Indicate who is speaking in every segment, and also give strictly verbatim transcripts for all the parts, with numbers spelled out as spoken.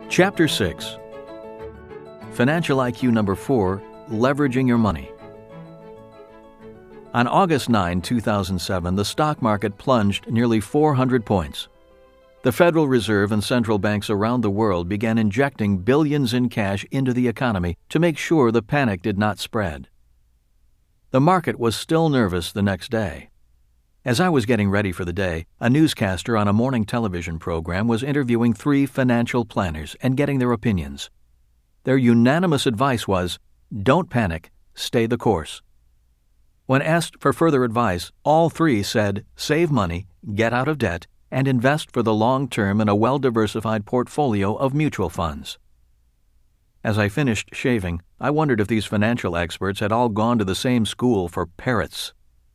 Speaker 1: Chapter six. Financial I Q number four, Leveraging Your Money. On August ninth, two thousand seven, the stock market plunged nearly four hundred points. The Federal Reserve and central banks around the world began injecting billions in cash into the economy to make sure the panic did not spread. The market was still nervous the next day. As I was getting ready for the day, a newscaster on a morning television program was interviewing three financial planners and getting their opinions. Their unanimous advice was, don't panic, stay the course. When asked for further advice, all three said, save money, get out of debt, and invest for the long term in a well-diversified portfolio of mutual funds. As I finished shaving, I wondered if these financial experts had all gone to the same school for parrots.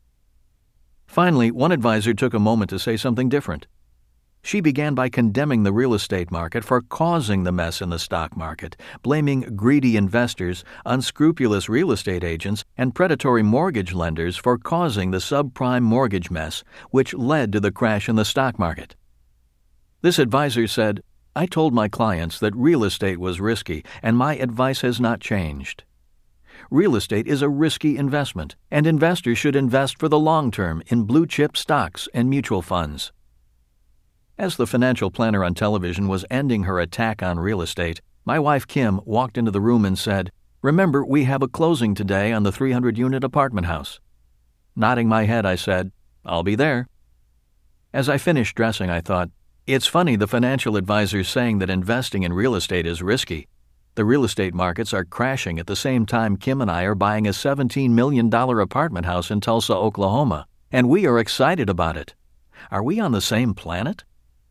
Speaker 1: Finally, one advisor took a moment to say something different. She began by condemning the real estate market for causing the mess in the stock market, blaming greedy investors, unscrupulous real estate agents, and predatory mortgage lenders for causing the subprime mortgage mess, which led to the crash in the stock market. This advisor said, I told my clients that real estate was risky, and my advice has not changed. Real estate is a risky investment, and investors should invest for the long term in blue-chip stocks and mutual funds. As the financial planner on television was ending her attack on real estate, my wife Kim walked into the room and said, Remember, we have a closing today on the three hundred unit apartment house. Nodding my head, I said, I'll be there. As I finished dressing, I thought, it's funny the financial advisor's saying that investing in real estate is risky. The real estate markets are crashing at the same time Kim and I are buying a seventeen million dollars apartment house in Tulsa, Oklahoma, and we are excited about it. Are we on the same planet?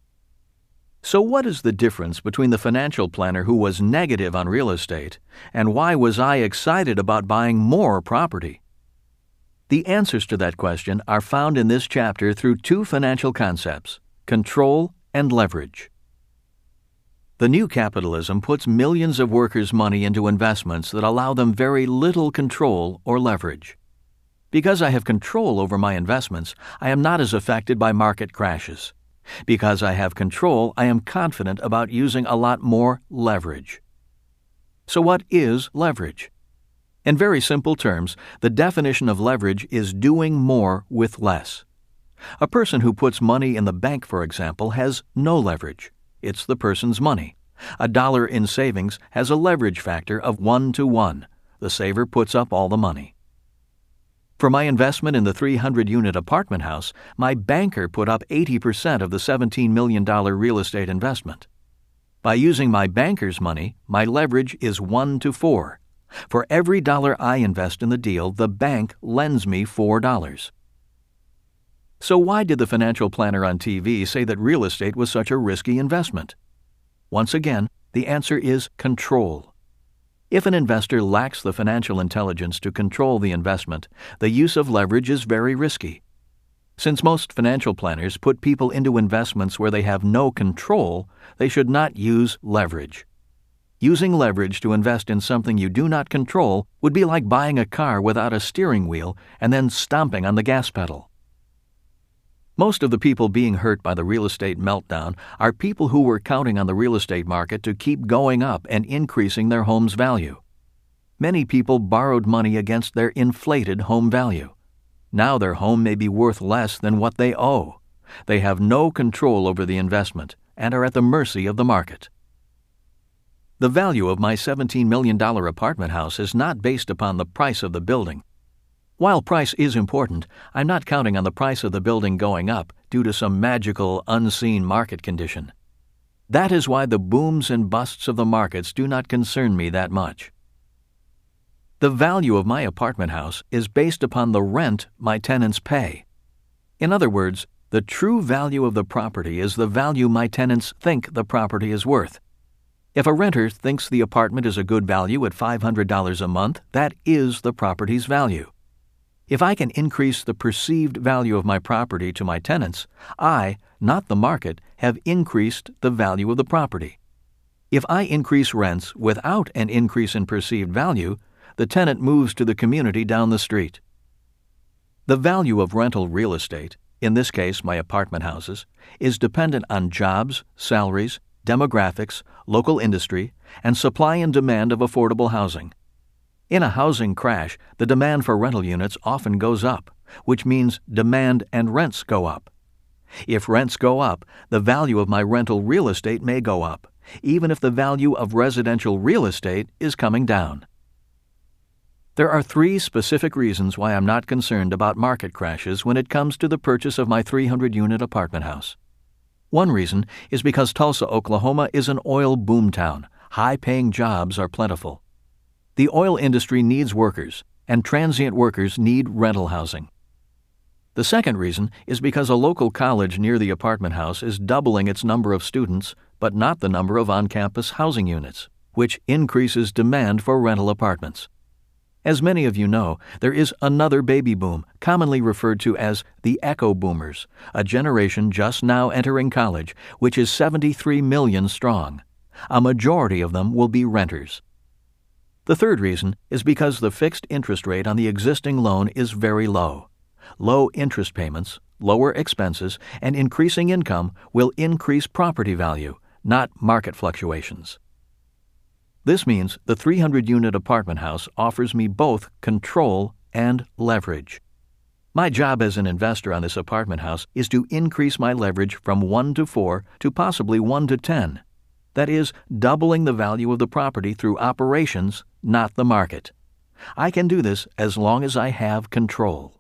Speaker 1: So what is the difference between the financial planner who was negative on real estate and why was I excited about buying more property? The answers to that question are found in this chapter through two financial concepts, control and leverage. The new capitalism puts millions of workers' money into investments that allow them very little control or leverage. Because I have control over my investments, I am not as affected by market crashes. Because I have control, I am confident about using a lot more leverage. So what is leverage? In very simple terms, the definition of leverage is doing more with less. A person who puts money in the bank, for example, has no leverage. It's the person's money. A dollar in savings has a leverage factor of one to one. The saver puts up all the money. For my investment in the three hundred unit apartment house, my banker put up eighty percent of the seventeen million dollars real estate investment. By using my banker's money, my leverage is one to four. For every dollar I invest in the deal, the bank lends me four dollars. So why did the financial planner on T V say that real estate was such a risky investment? Once again, the answer is control. If an investor lacks the financial intelligence to control the investment, the use of leverage is very risky. Since most financial planners put people into investments where they have no control, they should not use leverage. Using leverage to invest in something you do not control would be like buying a car without a steering wheel and then stomping on the gas pedal. Most of the people being hurt by the real estate meltdown are people who were counting on the real estate market to keep going up and increasing their home's value. Many people borrowed money against their inflated home value. Now their home may be worth less than what they owe. They have no control over the investment and are at the mercy of the market. The value of my seventeen million dollars apartment house is not based upon the price of the building. While price is important, I'm not counting on the price of the building going up due to some magical, unseen market condition. That is why the booms and busts of the markets do not concern me that much. The value of my apartment house is based upon the rent my tenants pay. In other words, the true value of the property is the value my tenants think the property is worth. If a renter thinks the apartment is a good value at five hundred dollars a month, that is the property's value. If I can increase the perceived value of my property to my tenants, I, not the market, have increased the value of the property. If I increase rents without an increase in perceived value, the tenant moves to the community down the street. The value of rental real estate, in this case my apartment houses, is dependent on jobs, salaries, demographics, local industry, and supply and demand of affordable housing. In a housing crash, the demand for rental units often goes up, which means demand and rents go up. If rents go up, the value of my rental real estate may go up, even if the value of residential real estate is coming down. There are three specific reasons why I'm not concerned about market crashes when it comes to the purchase of my three hundred unit apartment house. One reason is because Tulsa, Oklahoma is an oil boom town. High-paying jobs are plentiful. The oil industry needs workers, and transient workers need rental housing. The second reason is because a local college near the apartment house is doubling its number of students, but not the number of on-campus housing units, which increases demand for rental apartments. As many of you know, there is another baby boom, commonly referred to as the Echo Boomers, a generation just now entering college, which is seventy-three million strong. A majority of them will be renters. The third reason is because the fixed interest rate on the existing loan is very low. Low interest payments, lower expenses, and increasing income will increase property value, not market fluctuations. This means the three hundred unit apartment house offers me both control and leverage. My job as an investor on this apartment house is to increase my leverage from one to four to possibly one to ten. That is, doubling the value of the property through operations, not the market. I can do this as long as I have control.